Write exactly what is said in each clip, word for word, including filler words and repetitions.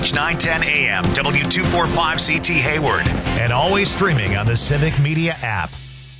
H nine ten A M, W two forty-five C T Hayward, and always streaming on the Civic Media app.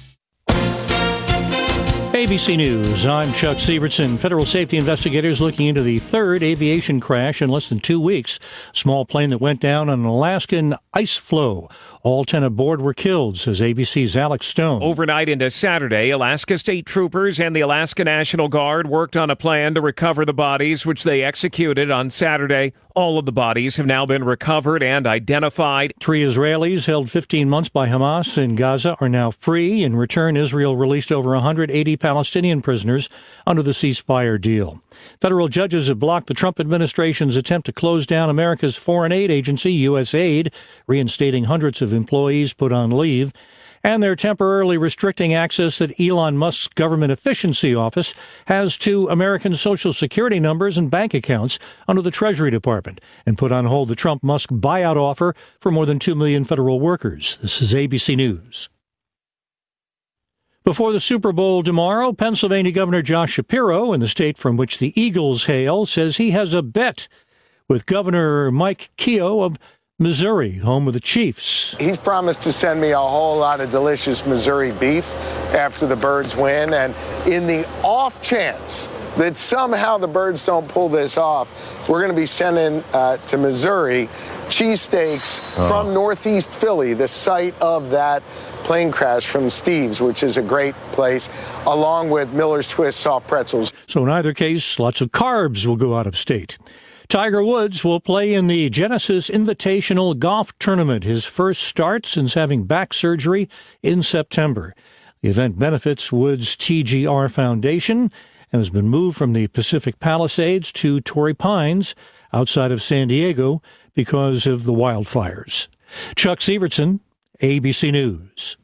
A B C News, I'm Chuck Sievertson. Federal safety investigators looking into the third aviation crash in less than two weeks. Small plane that went down on an Alaskan ice floe. All ten aboard were killed, says A B C's Alex Stone. Overnight into Saturday, Alaska State Troopers and the Alaska National Guard worked on a plan to recover the bodies, which they executed on Saturday. All of the bodies have now been recovered and identified. Three Israelis held fifteen months by Hamas in Gaza are now free. In return, Israel released over one hundred eighty Palestinian prisoners under the ceasefire deal. Federal judges have blocked the Trump administration's attempt to close down America's foreign aid agency, U S A I D, reinstating hundreds of employees put on leave. And they're temporarily restricting access that Elon Musk's Government Efficiency Office has to American Social Security numbers and bank accounts under the Treasury Department, and put on hold the Trump-Musk buyout offer for more than two million federal workers. This is A B C News. Before the Super Bowl tomorrow, Pennsylvania Governor Josh Shapiro, in the state from which the Eagles hail, says he has a bet with Governor Mike Keogh of Missouri, home of the Chiefs. He's promised to send me a whole lot of delicious Missouri beef after the Birds win. And in the off chance that somehow the Birds don't pull this off, we're going to be sending uh, to Missouri cheesesteaks oh. from Northeast Philly, the site of that plane crash from Steve's, which is a great place, along with Miller's Twist soft pretzels. So in either case, lots of carbs will go out of state. Tiger Woods will play in the Genesis Invitational Golf Tournament, his first start since having back surgery in September. The event benefits Woods' T G R Foundation and has been moved from the Pacific Palisades to Torrey Pines outside of San Diego because of the wildfires. Chuck Sievertson, A B C News.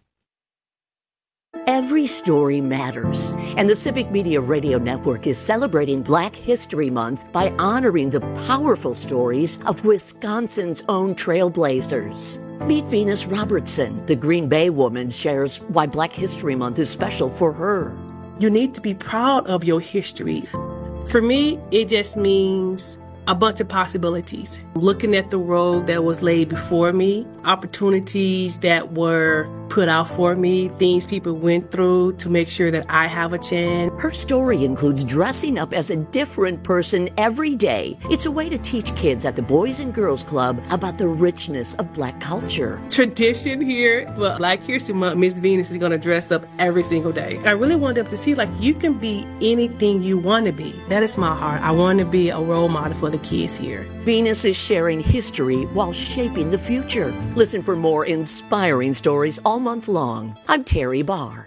Every story matters, and the Civic Media Radio Network is celebrating Black History Month by honoring the powerful stories of Wisconsin's own trailblazers. Meet Venus Robertson. The Green Bay woman shares why Black History Month is special for her. You need to be proud of your history. For me, it just means a bunch of possibilities. Looking at the road that was laid before me, opportunities that were put out for me, things people went through to make sure that I have a chance. Her story includes dressing up as a different person every day. It's a way to teach kids at the Boys and Girls Club about the richness of Black culture. Tradition here, but Black History Month, Miss Venus is going to dress up every single day. I really wanted them to see, like, you can be anything you want to be. That is my heart. I want to be a role model for the kids here. Venus is sharing history while shaping the future. Listen for more inspiring stories all month long. I'm Terry Barr.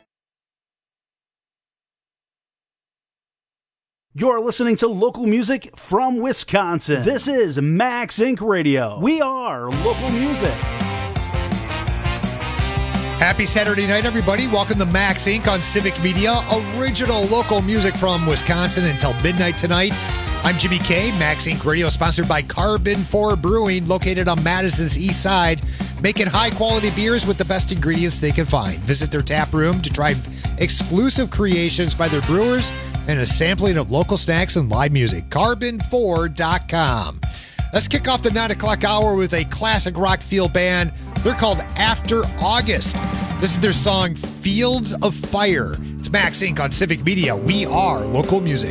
You're listening to local music from Wisconsin. This is Max Incorporated. Radio. We are local music. Happy Saturday night, everybody. Welcome to Max Incorporated on Civic Media. Original local music from Wisconsin until midnight tonight. I'm Jimmy K. Max Incorporated Radio, sponsored by Carbon four Brewing, located on Madison's east side, making high-quality beers with the best ingredients they can find. Visit their tap room to try exclusive creations by their brewers and a sampling of local snacks and live music. carbon four dot com. Let's kick off the nine o'clock hour with a classic rock field band. They're called After August. This is their song, Fields of Fire. It's Max Incorporated on Civic Media. We are local music.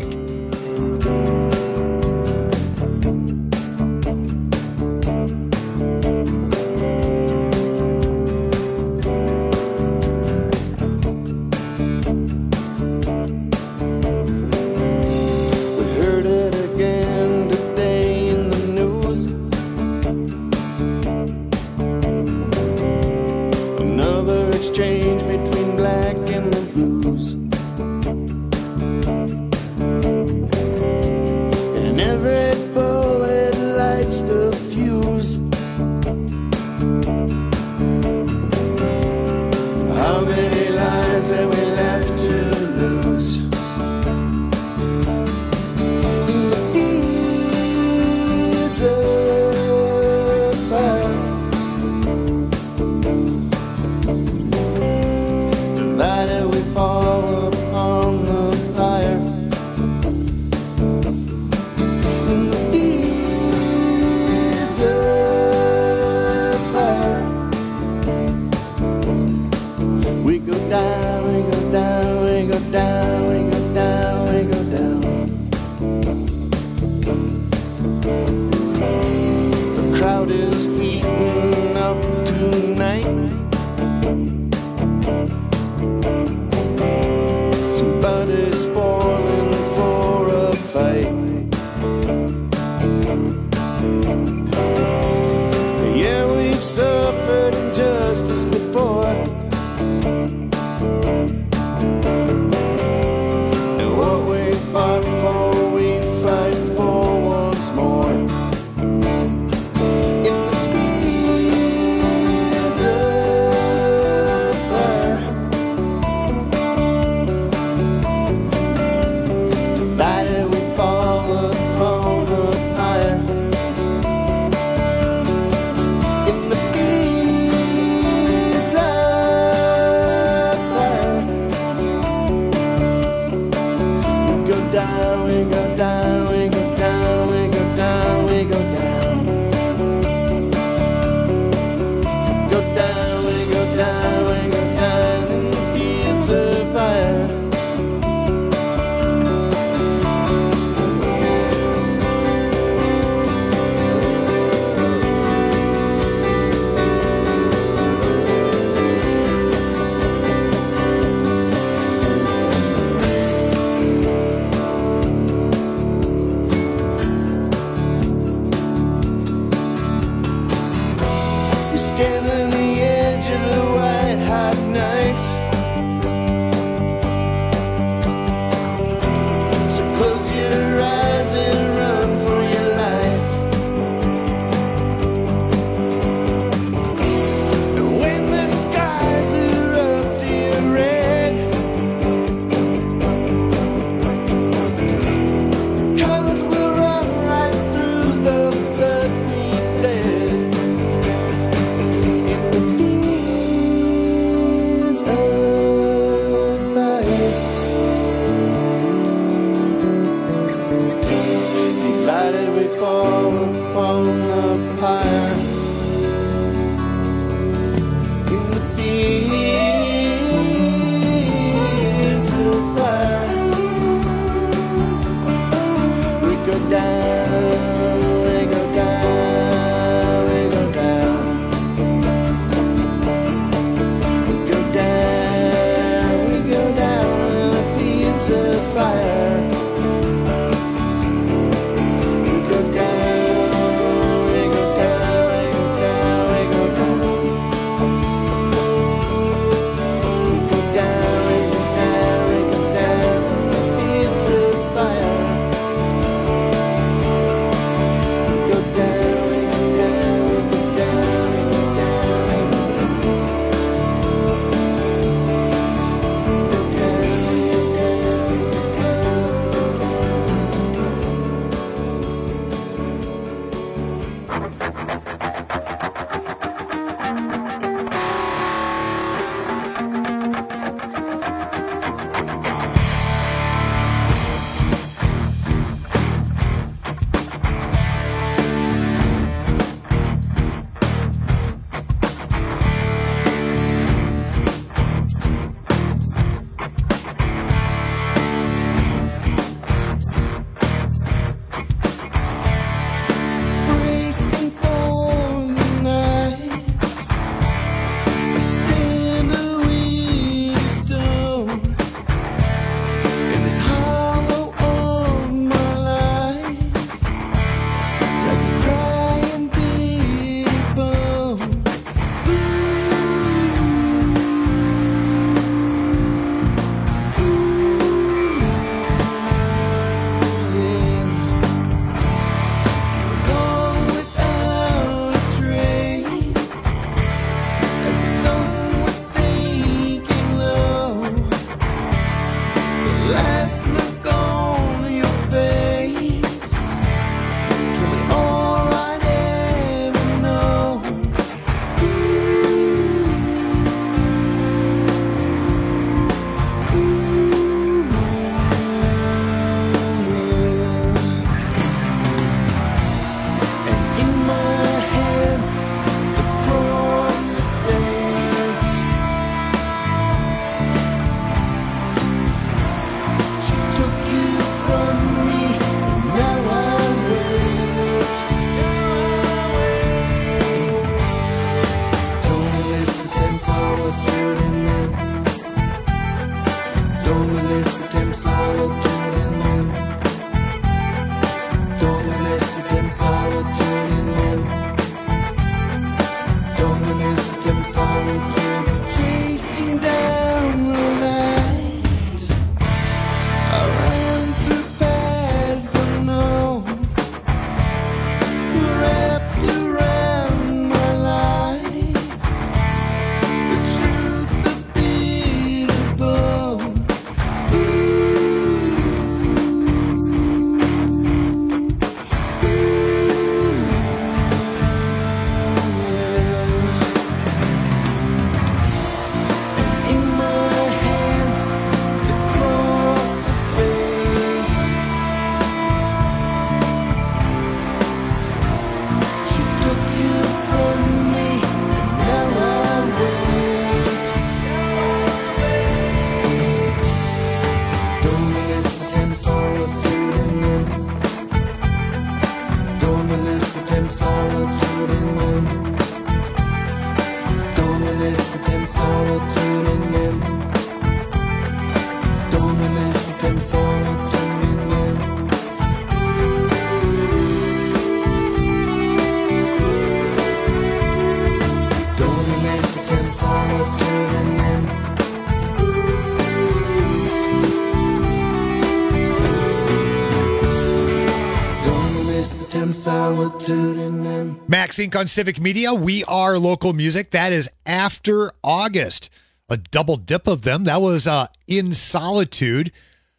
Black and the blues. heart is heating up tonight. Somebody's spoiling for a fight. Yeah, we've suffered injustice before. And what we fought for, we fight for once more. In the fields of fire, divided we fall upon the higher. In the fields of fire, we go down, we go down, we go down, we go down, we go down. Go down, we go down, we go down in the fields of fire. You stand on the edge of a white hot knife. So close your eyes and run for your life. And when the skies erupt in red, colors will run right through the blood we bled. In the fields of fire, divided we fall upon the pyre. In the fields of fire, we go down, we go down, we go down. We go down, we go down in the fields of fire. We go down, we go down, we go down, we go down. We go down, we go down, we go down in the fields of fire. We go down, we go down, we go down, we go down, we go down. Bracing for solitude in them. Dominus tem solitude in them. Dominus tem solitude in them. Dominus tem solitude in them. Dominus tem solitude in them. Max Inc on Civic Media. We are local music. That is After August. A double dip of them. That was uh, In Solitude.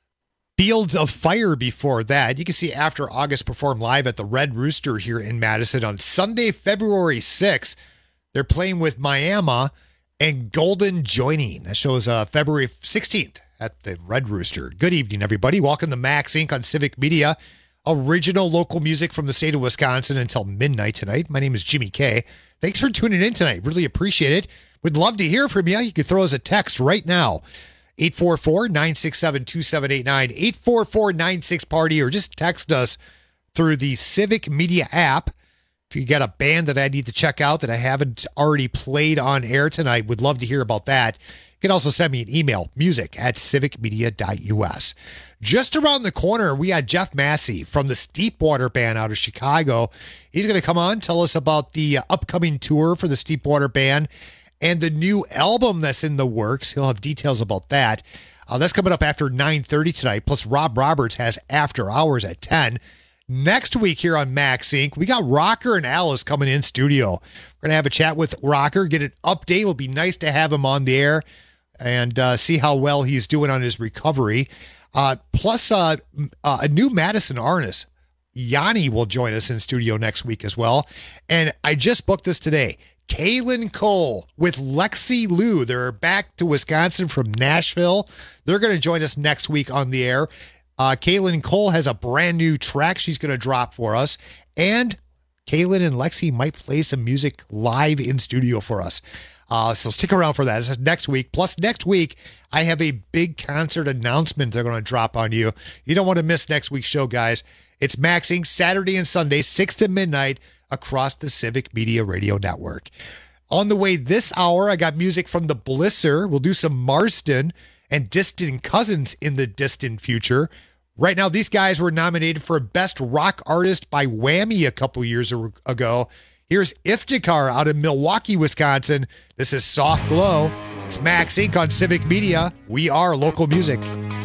Fields of Fire before that. You can see After August perform live at the Red Rooster here in Madison on Sunday, February sixth. They're playing with Miami and Golden Joining. That shows uh, February sixteenth at the Red Rooster. Good evening, everybody. Welcome to Max Inc on Civic Media. Original local music from the state of Wisconsin until midnight tonight. My name is Jimmy K. Thanks for tuning in tonight. Really appreciate it. Would love to hear from you. You can throw us a text right now. eight four four, nine six seven, two seven eight nine, eight four four, nine six party, or just text us through the Civic Media app. If you got a band that I need to check out that I haven't already played on air tonight, would love to hear about that. You can also send me an email, music at civic media dot u s. Just around the corner, we got Jeff Massey from the Steepwater Band out of Chicago. He's going to come on, tell us about the upcoming tour for the Steepwater Band and the new album that's in the works. He'll have details about that. Uh, that's coming up after nine thirty tonight. Plus, Rob Roberts has After Hours at ten. Next week here on Max Inc, we got Rocker and Alice coming in studio. We're going to have a chat with Rocker, get an update. It will be nice to have him on the air and uh, see how well he's doing on his recovery. Uh, plus, uh, uh, a new Madison artist, Yanni, will join us in studio next week as well. And I just booked this today. Kaylin Cole with Lexi Lou. They're back to Wisconsin from Nashville. They're going to join us next week on the air. Uh, Kaylin Cole has a brand new track she's going to drop for us. And Kaylin and Lexi might play some music live in studio for us. Uh, so stick around for that. This is next week. Plus, next week, I have a big concert announcement they're going to drop on you. You don't want to miss next week's show, guys. It's Max Inc Saturday and Sunday, six to midnight, across the Civic Media Radio Network. On the way this hour, I got music from the Blisser. We'll do some Marston and Distant Cousins in the distant future. Right now, these guys were nominated for Best Rock Artist by Whammy a couple years ago. Here's Iftikhar out of Milwaukee, Wisconsin. This is Soft Glow. It's Max Inc on Civic Media. We are local music.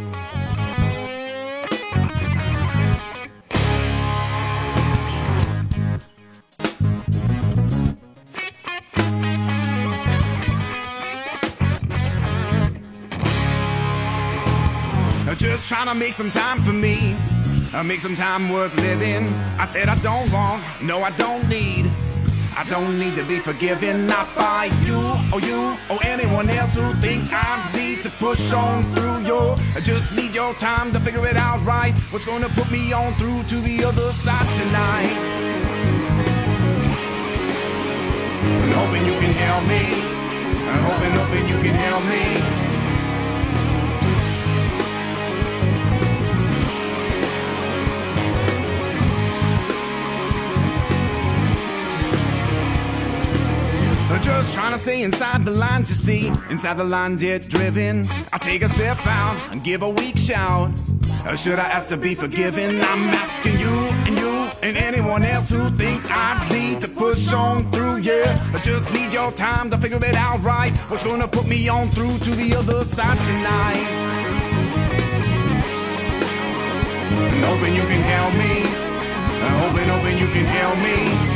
Just trying to make some time for me, uh, make some time worth living. I said I don't want, no I don't need, I don't need to be forgiven, not by you or you or anyone else who thinks I need to push on through your, I just need your time to figure it out right, what's gonna put me on through to the other side tonight. I'm hoping you can help me, I'm hoping, hoping you can help me. Just trying to stay inside the lines, you see, inside the lines yet driven. I take a step out and give a weak shout. Or should I ask to be forgiven? I'm asking you and you and anyone else who thinks I need to push on through, yeah. I just need your time to figure it out right. What's gonna put me on through to the other side tonight? I'm hoping you can help me. I'm hoping, hoping you can help me.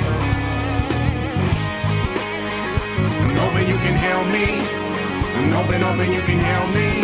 I'm hoping you can help me. I'm hoping, hoping you can help me.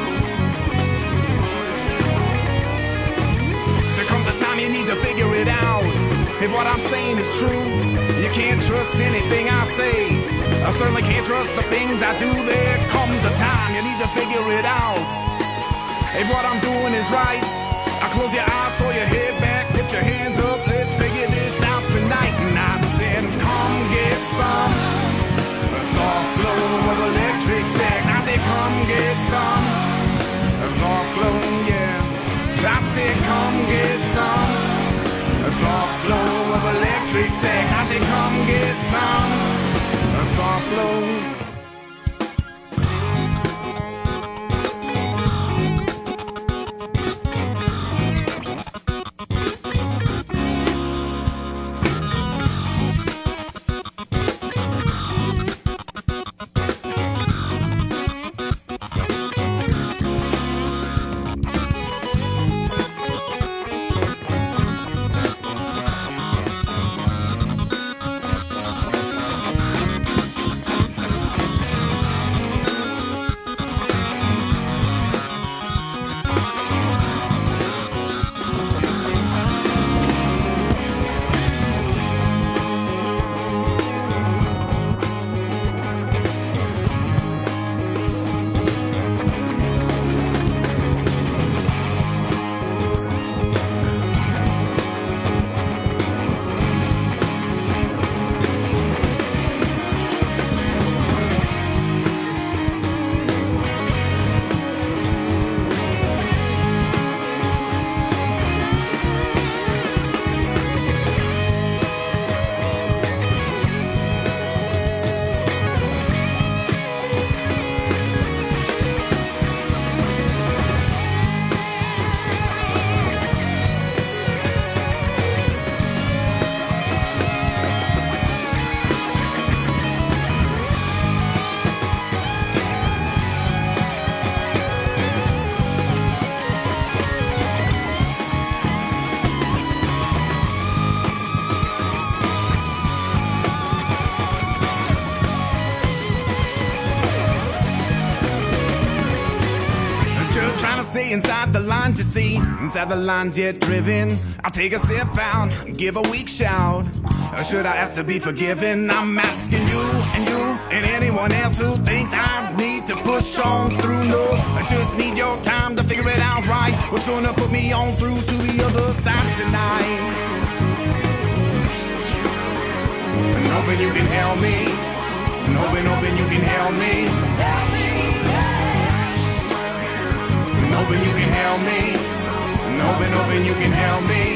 There comes a time you need to figure it out. If what I'm saying is true, you can't trust anything I say. I certainly can't trust the things I do. There comes a time you need to figure it out. If what I'm doing is right, I close your eyes, throw your head back, put your hands up, let's figure this out tonight. And I said, come get some soft glow of electric sex. I said, come get some a soft glow, yeah. I said, come get some a soft glow of electric sex. I said, say come get some, a soft glow. Stay inside the lines, you see, inside the lines yet driven. I'll take a step out, give a weak shout. Or should I ask to be forgiven? I'm asking you and you and anyone else who thinks I need to push on through. No, I just need your time to figure it out right. What's gonna put me on through to the other side tonight? And hoping you can help me. And hoping, hoping you can help me. Help me. Hoping you can help me, and hoping, hoping you can help me.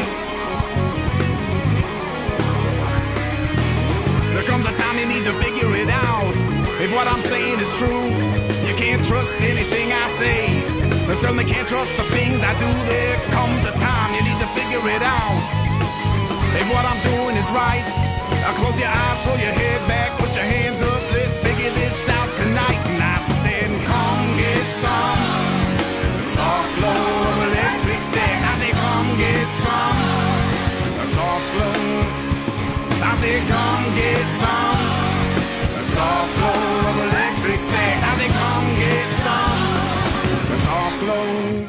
There comes a time you need to figure it out. If what I'm saying is true, you can't trust anything I say. I certainly can't trust the things I do. There comes a time you need to figure it out. If what I'm doing is right, I'll close your eyes, pull your head back, put your hands up, let's figure this out tonight. And I said, come get some soft glow of electric sex. I say come get some, a soft glow. I say come get some, a soft glow of electric sex. I say come get some, a soft glow.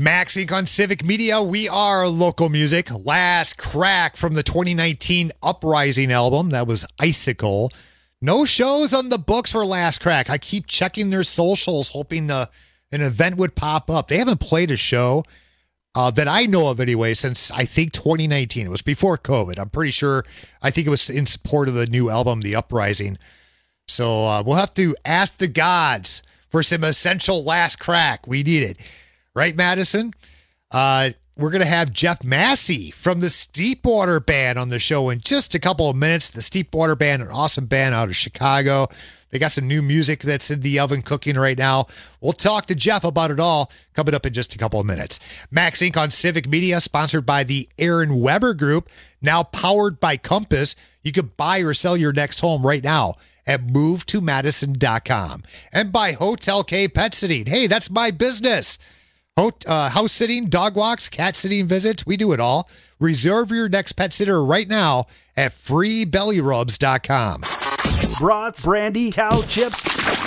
Max Inc on Civic Media. We are local music. Last Crack from the twenty nineteen Uprising album. That was Icicle. No shows on the books for Last Crack. I keep checking their socials, hoping uh, an event would pop up. They haven't played a show uh, that I know of anyway since I think twenty nineteen. It was before COVID. I'm pretty sure. I think it was in support of the new album, The Uprising. So uh, we'll have to ask the gods for some essential Last Crack. We need it. Right, Madison? Uh, we're going to have Jeff Massey from the Steepwater Band on the show in just a couple of minutes. The Steepwater Band, an awesome band out of Chicago. They got some new music that's in the oven cooking right now. We'll talk to Jeff about it all coming up in just a couple of minutes. Max Inc on Civic Media, sponsored by the Aaron Weber Group, now powered by Compass. You can buy or sell your next home right now at move to madison dot com. And by Hotel K Pet Sitting. Hey, that's my business. Ho- uh, house sitting, dog walks, cat sitting visits, we do it all. Reserve your next pet sitter right now at free belly rubs dot com. Brats, brandy, cow chips,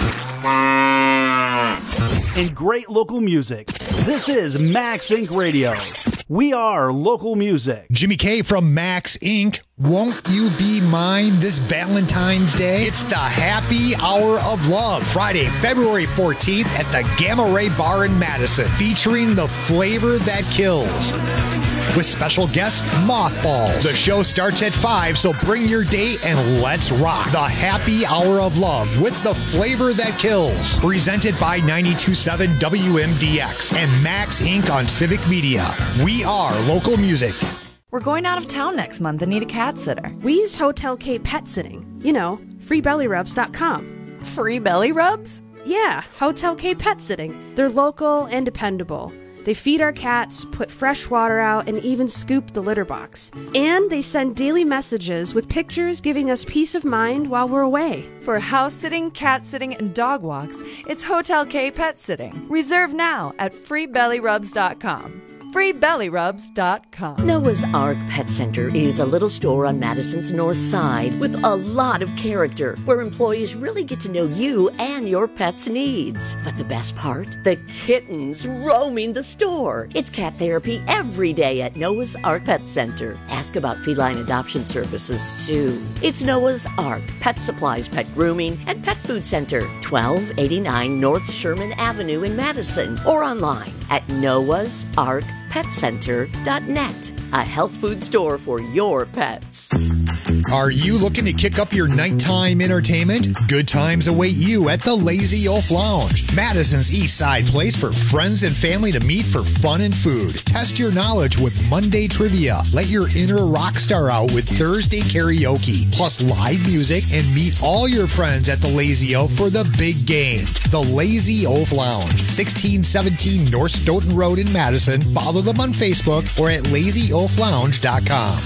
and great local music. This is Max Inc Radio. We are local music. Jimmy K from Max Incorporated. Won't you be mine this Valentine's Day? It's the Happy Hour of Love, Friday, February fourteenth at the Gamma Ray Bar in Madison, featuring the flavor that kills. With special guest Mothballs. The show starts at five, so bring your date and let's rock. The Happy Hour of Love with the flavor that kills. Presented by ninety-two point seven W M D X and Max Incorporated on Civic Media. We are local music. We're going out of town next month and need a cat sitter. We use Hotel K Pet Sitting. You know, free belly rubs dot com. Free belly rubs? Yeah, Hotel K Pet Sitting. They're local and dependable. They feed our cats, put fresh water out, and even scoop the litter box. And they send daily messages with pictures giving us peace of mind while we're away. For house sitting, cat sitting, and dog walks, it's Hotel K Pet Sitting. Reserve now at free belly rubs dot com. free belly rubs dot com. Noah's Ark Pet Center is a little store on Madison's north side with a lot of character, where employees really get to know you and your pet's needs. But the best part? The kittens roaming the store. It's cat therapy every day at Noah's Ark Pet Center. Ask about feline adoption services, too. It's Noah's Ark Pet Supplies, Pet Grooming, and Pet Food Center, twelve eighty-nine North Sherman Avenue in Madison, or online at noahs ark pet center dot net. A health food store for your pets. Are you looking to kick up your nighttime entertainment? Good times await you at the Lazy Oaf Lounge, Madison's East Side place for friends and family to meet for fun and food. Test your knowledge with Monday trivia. Let your inner rock star out with Thursday karaoke, plus live music, and meet all your friends at the Lazy Oaf for the big game. The Lazy Oaf Lounge, sixteen seventeen North Stoughton Road in Madison. Follow them on Facebook or at lazy oaf lounge dot com.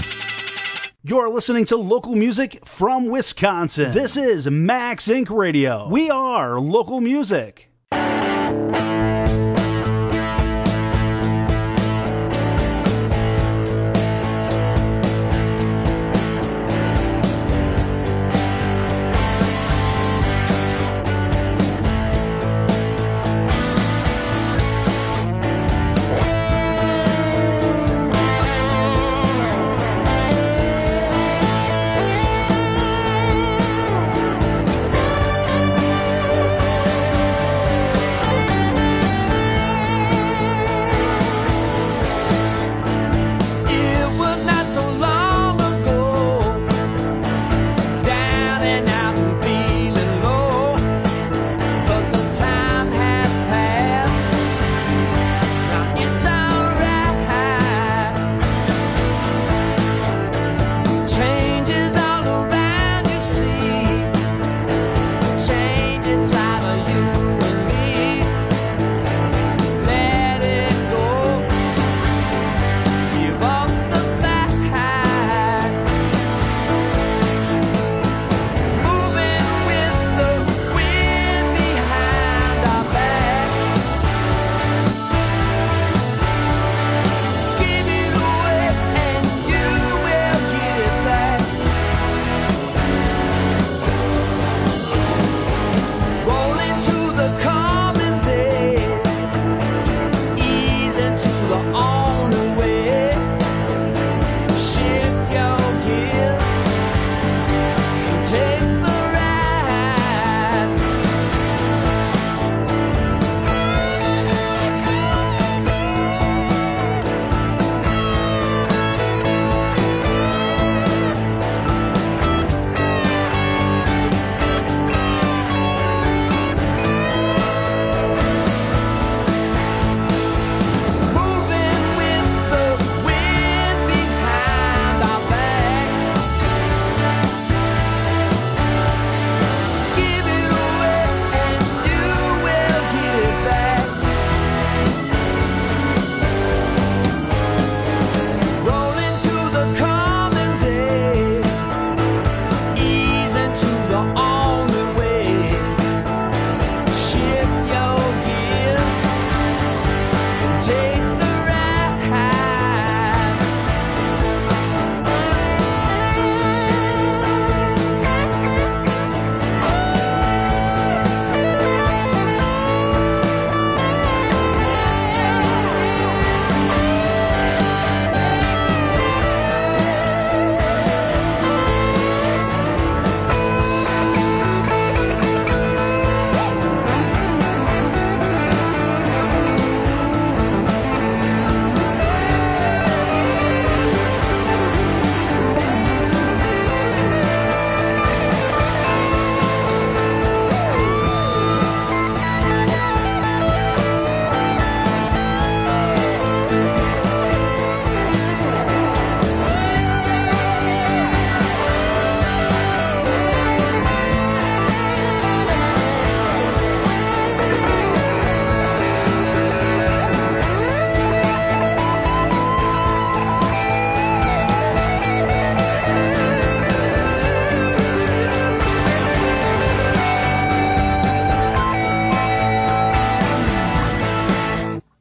You're listening to local music from Wisconsin. This is Max Incorporated Radio. We are local music.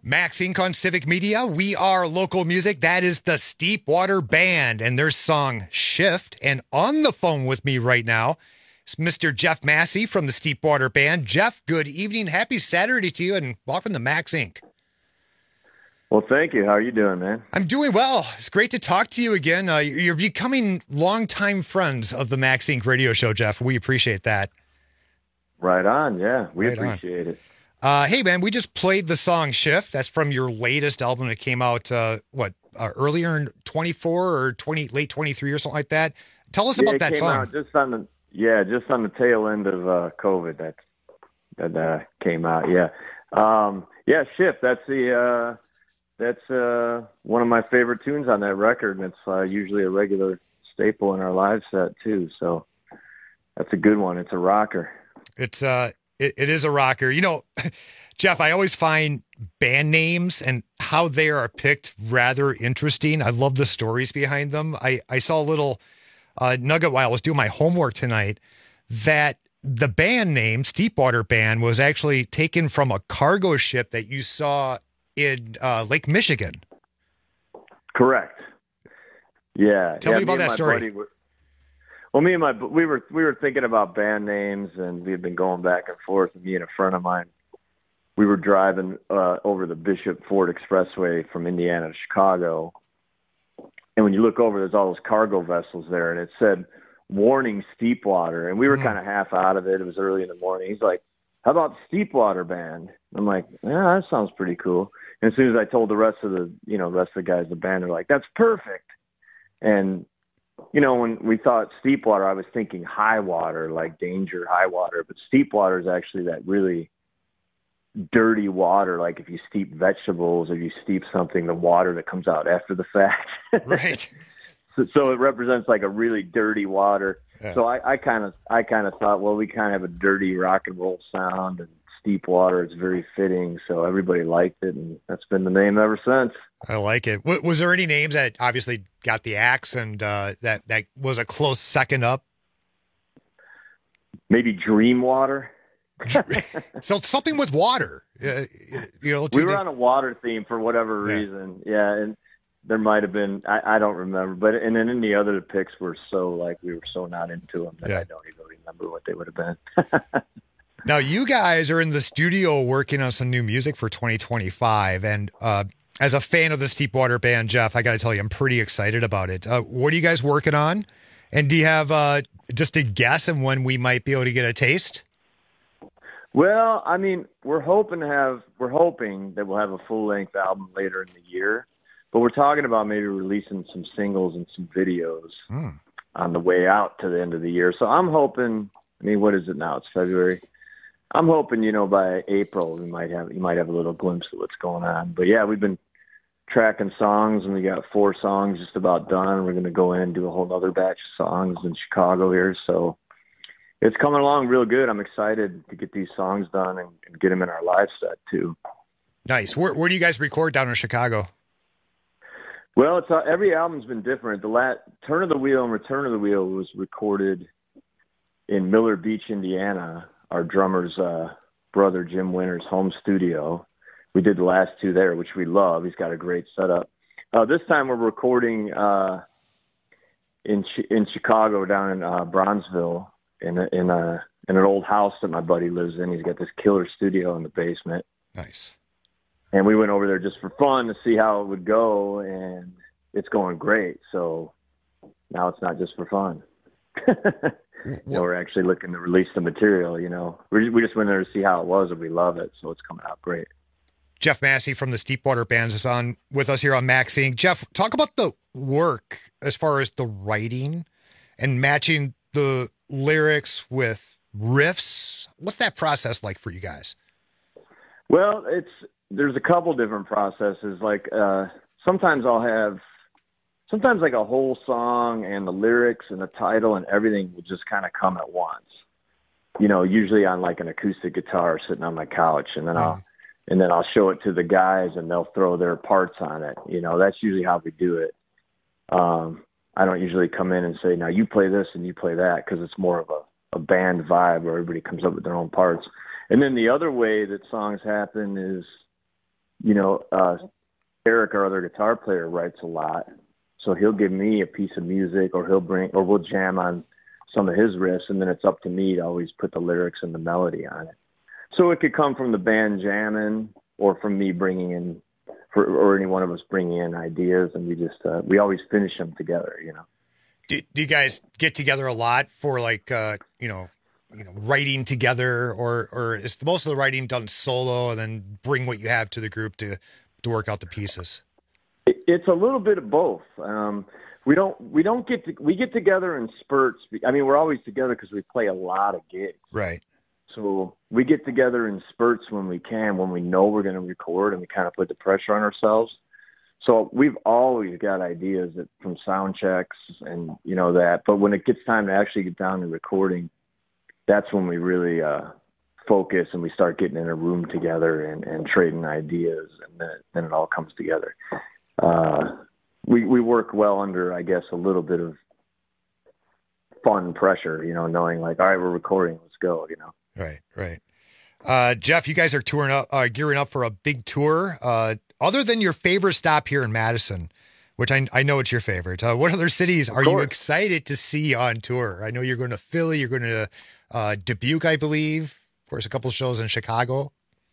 Max Inc on Civic Media. We are local music. That is the Steepwater Band and their song Shift. And on the phone with me right now is Mister Jeff Massey from the Steepwater Band. Jeff, good evening. Happy Saturday to you and welcome to Max Inc. Well, thank you. How are you doing, man? I'm doing well. It's great to talk to you again. Uh, you're becoming longtime friends of the Max Inc radio show, Jeff. We appreciate that. Right on. Yeah, we Right appreciate on. it. Uh, hey, man, we just played the song Shift. That's from your latest album that came out, uh, what, uh, earlier in twenty-four or twenty, late twenty-three or something like that. Tell us yeah, about it that came song. Out just on the yeah, just on the tail end of uh, COVID that that uh, came out. Yeah, um, yeah, Shift. That's the uh, that's uh, one of my favorite tunes on that record, and it's uh, usually a regular staple in our live set too. So that's a good one. It's a rocker. It's uh, it, it is a rocker. You know, Jeff, I always find band names and how they are picked rather interesting. I love the stories behind them. I, I saw a little uh, nugget while I was doing my homework tonight that the band name, Steepwater Band, was actually taken from a cargo ship that you saw in uh, Lake Michigan. Correct. Yeah. Tell yeah, me about and that my story. buddy were- Well, me and my we were we were thinking about band names, and we had been going back and forth. And me and a friend of mine, we were driving uh, over the Bishop Ford Expressway from Indiana to Chicago, and when you look over, there's all those cargo vessels there, and it said "Warning Steepwater," and we were Mm. kind of half out of it. It was early in the morning. He's like, "How about Steepwater Band?" I'm like, "Yeah, that sounds pretty cool." And as soon as I told the rest of the you know rest of the guys in the band, they're like, "That's perfect," and you know, when we thought steep water, I was thinking high water, like danger, high water. But steep water is actually that really dirty water. Like if you steep vegetables or you steep something, the water that comes out after the fact. Right. so, so it represents like a really dirty water. Yeah. So I kind of, I kind of thought, well, we kind of have a dirty rock and roll sound, and steep water is very fitting. So everybody liked it, and that's been the name ever since. I like it. W- was there any names that obviously got the axe and uh, that, that was a close second up? Maybe Dream Water. So something with water. Uh, you know, We to were the- on a water theme for whatever Yeah. reason. Yeah, and there might have been, I, I don't remember. But and then any other picks were so, like, we were so not into them that Yeah. I don't even remember what they would have been. Now, you guys are in the studio working on some new music for twenty twenty-five. And uh, as a fan of the Steepwater Band, Jeff, I got to tell you, I'm pretty excited about it. Uh, what are you guys working on? And do you have uh, just a guess of when we might be able to get a taste? Well, I mean, we're hoping to have, we're hoping that we'll have a full length album later in the year. But we're talking about maybe releasing some singles and some videos Hmm. on the way out to the end of the year. So I'm hoping, I mean, what is it now? It's February. I'm hoping, you know, by April we might have you might have a little glimpse of what's going on. But yeah, we've been tracking songs, and we got four songs just about done. We're going to go in and do a whole other batch of songs in Chicago here. So it's coming along real good. I'm excited to get these songs done and, and get them in our live set too. Nice. Where, where do you guys record down in Chicago? Well, it's uh, every album's been different. The last Turn of the Wheel and Return of the Wheel was recorded in Miller Beach, Indiana. Our drummer's uh, brother, Jim Winter's home studio. We did the last two there, which we love. He's got a great setup. Uh, this time we're recording uh, in Ch- in Chicago, down in uh, Bronzeville, in a, in a in an old house that my buddy lives in. He's got this killer studio in the basement. Nice. And we went over there just for fun to see how it would go, and it's going great. So now it's not just for fun. You know, we're actually looking to release the material, you know. We we just went there to see how it was, and we love it, so it's coming out great. Jeff Massey from the Steepwater Band is on with us here on Max Inc. Jeff, talk about the work as far as the writing and matching the lyrics with riffs. What's that process like for you guys? Well, it's there's a couple different processes. Like uh, sometimes I'll have sometimes like a whole song and the lyrics and the title and everything will just kind of come at once. You know, usually on like an acoustic guitar sitting on my couch, and then mm. I'll and then I'll show it to the guys and they'll throw their parts on it. You know, that's usually how we do it. Um, I don't usually come in and say, now you play this and you play that, because it's more of a, a band vibe where everybody comes up with their own parts. And then the other way that songs happen is you know, uh, Eric, our other guitar player, writes a lot. So he'll give me a piece of music, or he'll bring, or we'll jam on some of his riffs, and then it's up to me to always put the lyrics and the melody on it. So it could come from the band jamming, or from me bringing in, for, or any one of us bringing in ideas, and we just uh, we always finish them together, you know. Do, do you guys get together a lot for like uh, you know, you know, writing together, or or is most of the writing done solo, and then bring what you have to the group to to work out the pieces? It, it's a little bit of both. Um, we don't we don't get to, we get together in spurts. I mean, we're always together because we play a lot of gigs, right? So we get together in spurts when we can, when we know we're going to record, and we kind of put the pressure on ourselves. So we've always got ideas that, from sound checks and, you know, that. But when it gets time to actually get down to recording, that's when we really uh, focus, and we start getting in a room together and, and trading ideas, and then, then it all comes together. Uh, we, we work well under, I guess, a little bit of fun pressure, you know, knowing like, all right, we're recording, let's go, you know. Right, right. Uh, Jeff, you guys are touring up, uh, gearing up for a big tour. Uh, other than your favorite stop here in Madison, which I, I know it's your favorite, uh, what other cities are you excited to see on tour? I know you're going to Philly, you're going to uh, Dubuque, I believe. Of course, a couple shows in Chicago.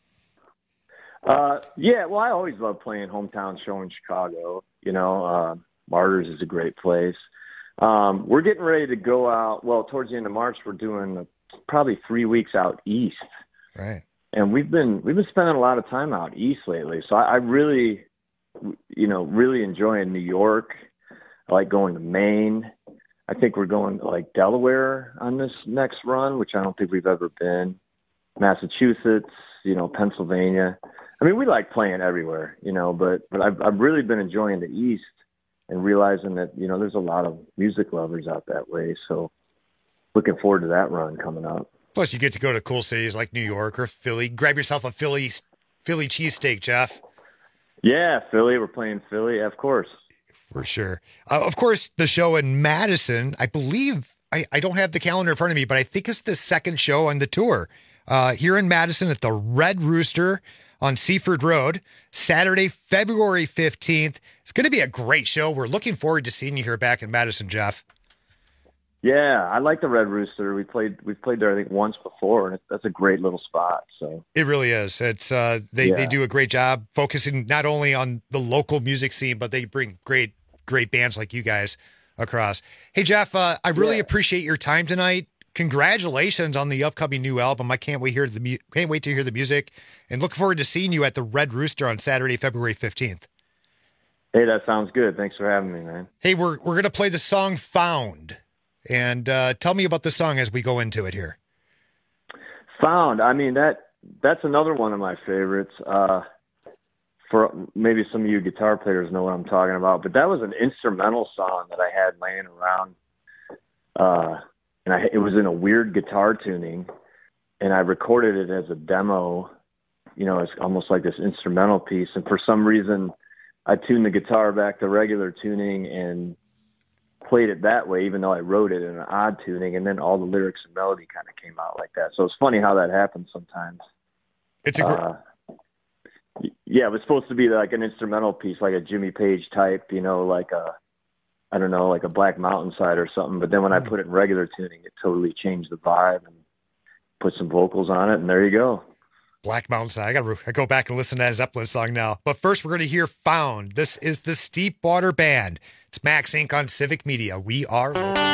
Uh, yeah, well, I always love playing hometown show in Chicago. You know, uh, Martyrs is a great place. Um, we're getting ready to go out. Well, towards the end of March, we're doing a, probably three weeks out east. Right. And we've been we've been spending a lot of time out east lately. So I, I really, you know, really enjoying New York. I like going to Maine. I think we're going to like Delaware on this next run, which I don't think we've ever been. Massachusetts, you know, Pennsylvania. I mean, we like playing everywhere, you know, but but I've I've really been enjoying the East and realizing that, you know, there's a lot of music lovers out that way. So looking forward to that run coming up. Plus, you get to go to cool cities like New York or Philly. Grab yourself a Philly Philly cheesesteak, Jeff. Yeah, Philly. We're playing Philly, of course. For sure. Uh, of course, the show in Madison, I believe, I, I don't have the calendar in front of me, but I think it's the second show on the tour. Uh, here in Madison at the Red Rooster on Seaford Road, Saturday, February fifteenth. It's going to be a great show. We're looking forward to seeing you here back in Madison, Jeff. Yeah, I like the Red Rooster. We played we played there I think once before, and that's a great little spot. So it really is. It's uh, they yeah. they do a great job focusing not only on the local music scene, but they bring great great bands like you guys across. Hey Jeff, uh, I really yeah. appreciate your time tonight. Congratulations on the upcoming new album. I can't wait hear the mu- can't wait to hear the music, and look forward to seeing you at the Red Rooster on Saturday, February fifteenth. Hey, that sounds good. Thanks for having me, man. Hey, we're we're gonna play the song "Found." And uh, tell me about the song as we go into it here. Found. I mean, that that's another one of my favorites. Uh, for maybe some of you guitar players know what I'm talking about, but that was an instrumental song that I had laying around. Uh, and I, it was in a weird guitar tuning, and I recorded it as a demo. You know, it's almost like this instrumental piece. And for some reason, I tuned the guitar back to regular tuning and played it that way, even though I wrote it in an odd tuning, and then all the lyrics and melody kind of came out like that. So it's funny how that happens sometimes. It's a gr- uh, yeah, it was supposed to be like an instrumental piece, like a Jimmy Page type, you know, like a, I don't know, like a Black Mountainside or something. But then when I put it in regular tuning, it totally changed the vibe and put some vocals on it, and there you go. Black Mountainside. I got to go back and listen to that Zeppelin song now. But first, we're going to hear Found. This is the Steepwater Band. It's Max Incorporated on Civic Media. We are local.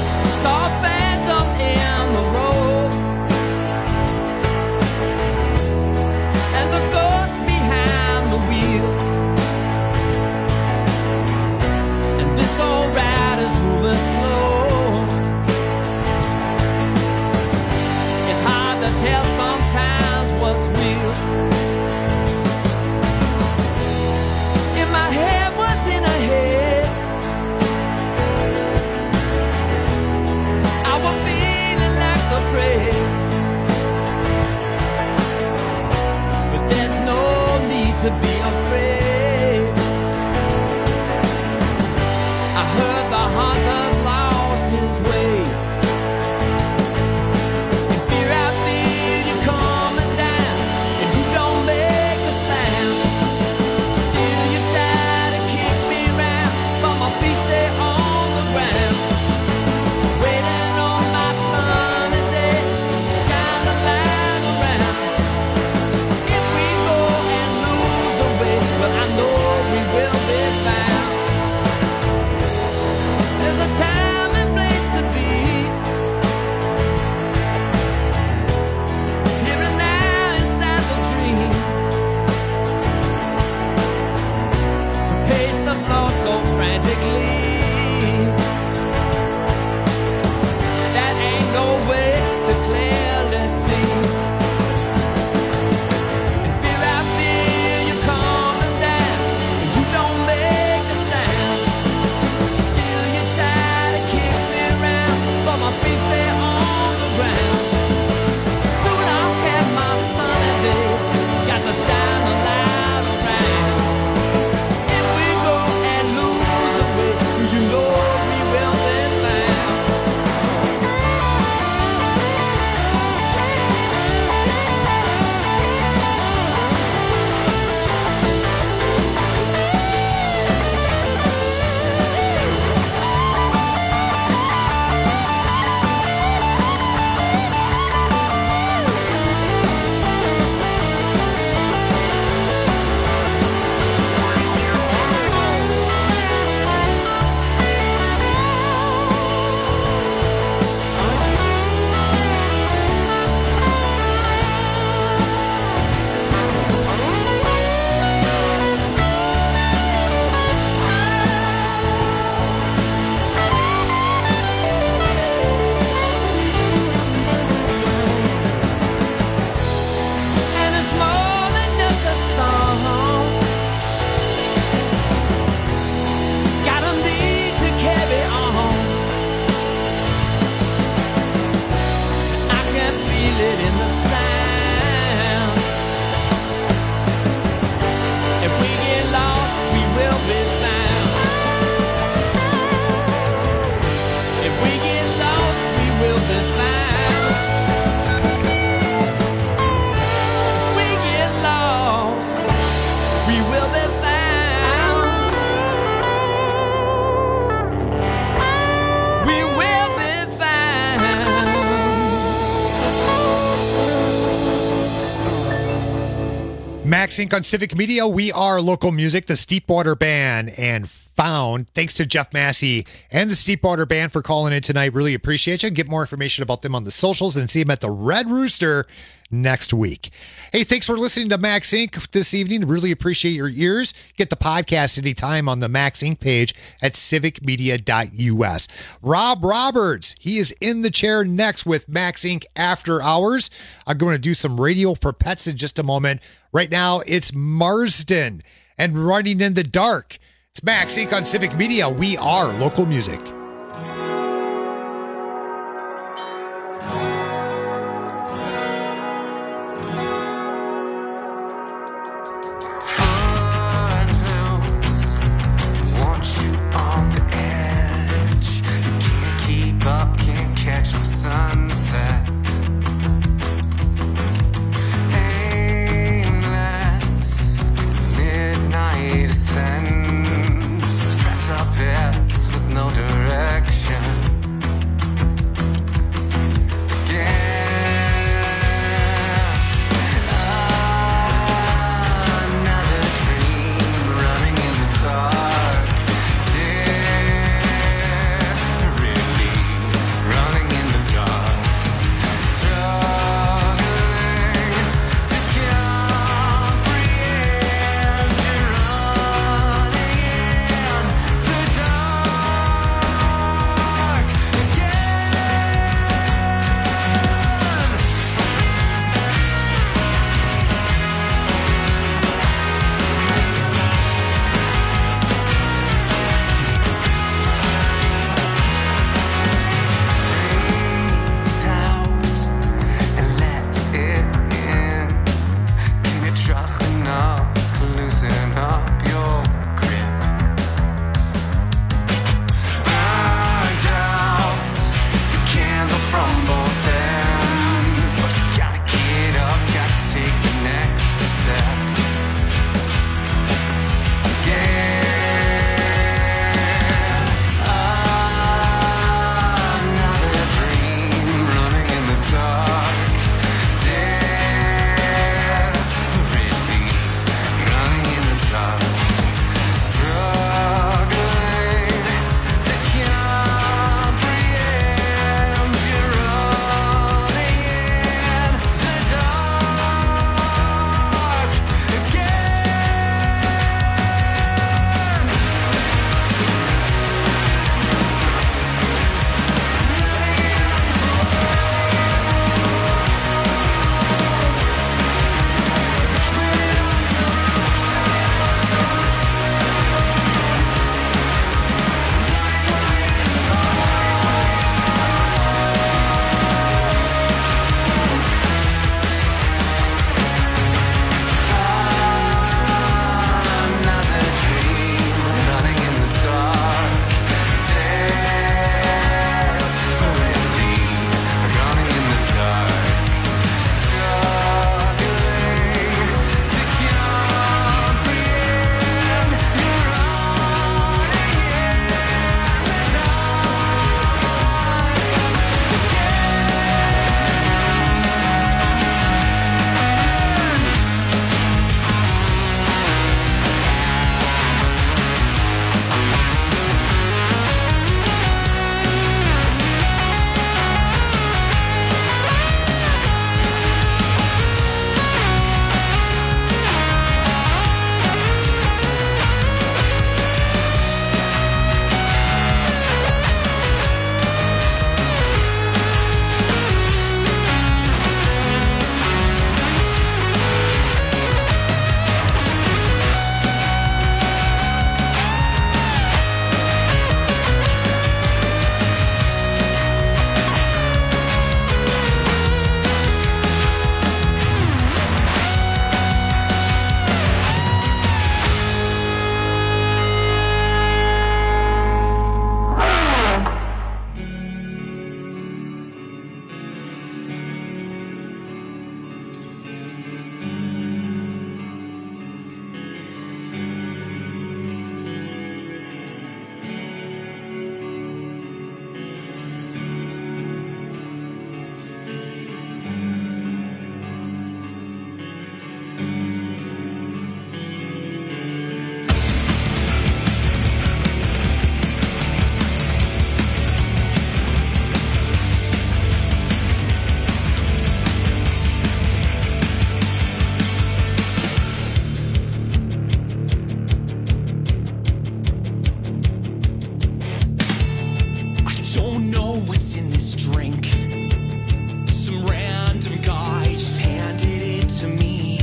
Saw a phantom in the road. Max Inc on Civic Media. We are local music, the Steepwater Band, and Found. Thanks to Jeff Massey and the Steepwater Band for calling in tonight. Really appreciate you. Get more information about them on the socials and see them at the Red Rooster next week. Hey, thanks for listening to Max Inc this evening. Really appreciate your ears. Get the podcast anytime on the Max Inc page at civic media dot u s. Rob Roberts, he is in the chair next with Max Inc After Hours. I'm going to do some radio for pets in just a moment. Right now, it's Marsden and Running in the Dark. It's Max Inc on Civic Media. We are local music. No direction. Don't know what's in this drink. Some random guy just handed it to me.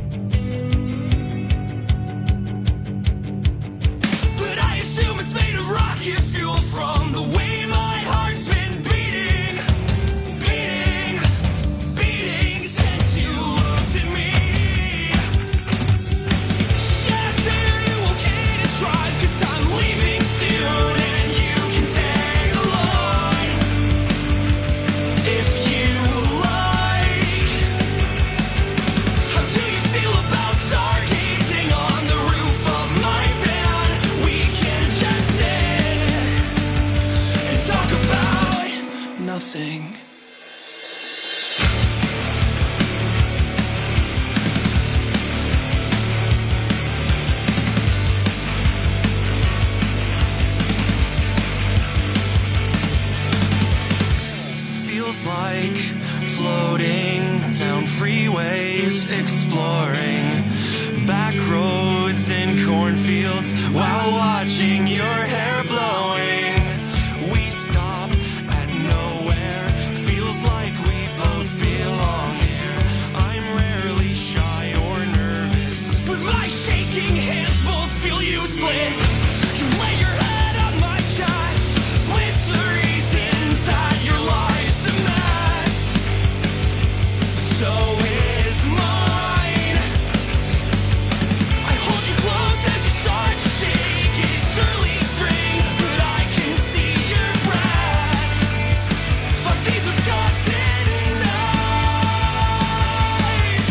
But I assume it's made of rocket fuel from the way my heart's been beating, beating, beating since you looked at me. She asked, are you okay to drive? 'Cause I'm leaving soon and you can tag along if you like. How do you feel about stargazing on the roof of my van? We can just sit and talk about nothing. Feels like floating down freeways, exploring back roads and cornfields while watching your hair blowing. We stop at nowhere, feels like we both belong here. I'm rarely shy or nervous, but my shaking hands both feel useless. You lay your head on my chest, list the reasons that your life's a mess. So is mine. I hold you close as you start to shake. It's early spring, but I can see your breath. Fuck these Wisconsin nights.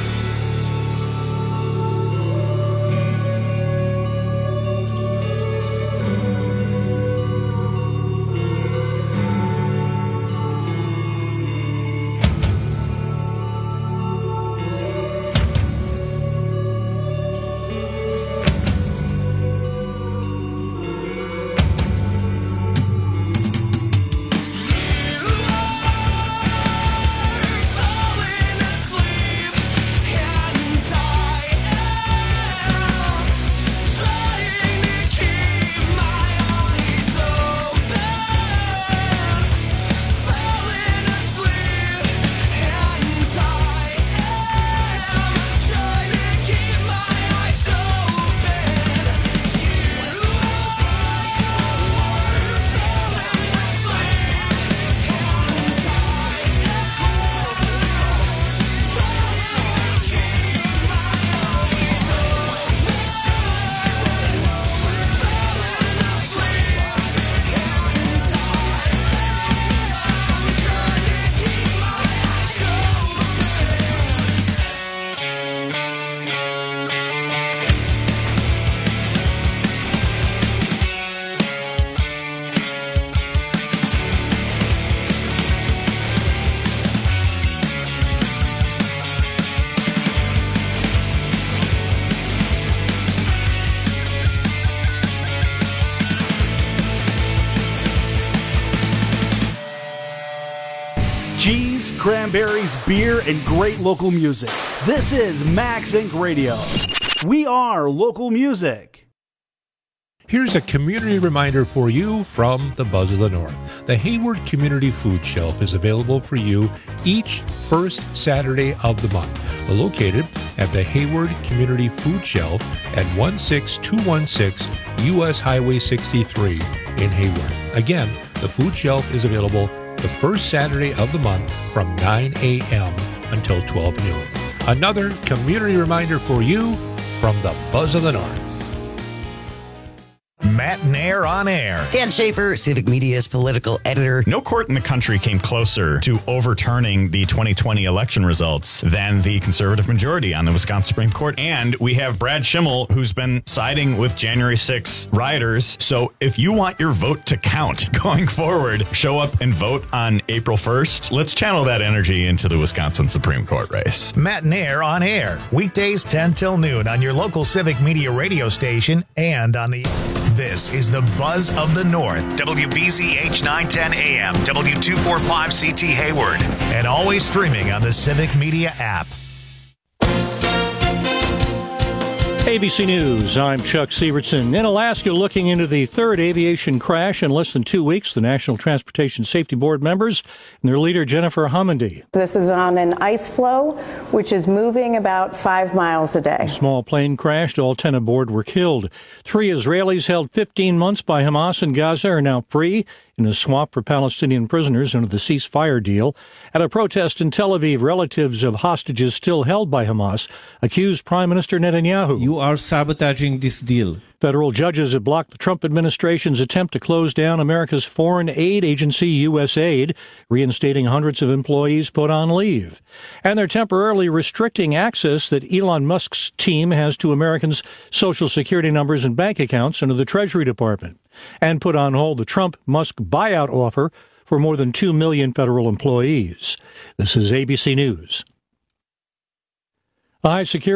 Falling asleep, and I am trying to keep my eyes open. Falling asleep, and I am trying to keep my eyes open. You are Cheese, cranberries, beer, and great local music. This is Max Incorporated. Radio. We are local music. Here's a community reminder for you from the Buzz of the North. The Hayward Community Food Shelf is available for you each first Saturday of the month. Located at the Hayward Community Food Shelf at one six two one six U S Highway sixty-three in Hayward. Again, the food shelf is available the first Saturday of the month from nine a.m. until twelve noon. Another community reminder for you from the Buzz of the North. Matt Nair on air. Dan Schaefer, Civic Media's political editor. No court in the country came closer to overturning the twenty twenty election results than the conservative majority on the Wisconsin Supreme Court. And we have Brad Schimmel, who's been siding with January sixth rioters. So if you want your vote to count going forward, show up and vote on April first. Let's channel that energy into the Wisconsin Supreme Court race. Matt Nair on air. Weekdays ten till noon on your local Civic Media radio station and on the... This is the Buzz of the North. W B Z H nine ten A M, W two forty-five C T Hayward. And always streaming on the Civic Media app. A B C News, I'm Chuck Sievertson. In Alaska, looking into the third aviation crash in less than two weeks, the National Transportation Safety Board members and their leader, Jennifer Homendy. This is on an ice floe, which is moving about five miles a day. A small plane crashed. All ten aboard were killed. Three Israelis held fifteen months by Hamas in Gaza are now free in a swap for Palestinian prisoners under the ceasefire deal. At a protest in Tel Aviv, relatives of hostages still held by Hamas accused Prime Minister Netanyahu. You are sabotaging this deal. Federal judges have blocked the Trump administration's attempt to close down America's foreign aid agency, U S A I D, reinstating hundreds of employees put on leave. And they're temporarily restricting access that Elon Musk's team has to Americans' Social Security numbers and bank accounts under the Treasury Department, and put on hold the Trump-Musk buyout offer for more than two million federal employees. This is A B C News. High security